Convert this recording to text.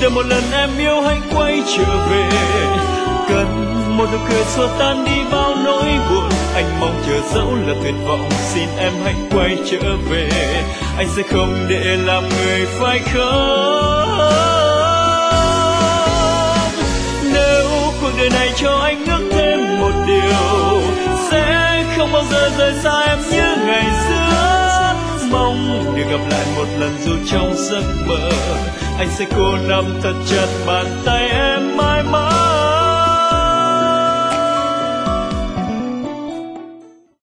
chờ một lần em yêu hãy quay trở về. Cần một nụ cười xua tan đi bao nỗi buồn, anh mong chờ dẫu là tuyệt vọng, xin em hãy quay trở về. Anh sẽ không để làm người phải khóc. Nếu cuộc đời này cho anh ước thêm một điều, sẽ không bao giờ rời xa em như ngày xưa. Mong được gặp lại một lần dù trong giấc mơ, anh sẽ cố nắm thật chặt bàn tay em mãi mãi.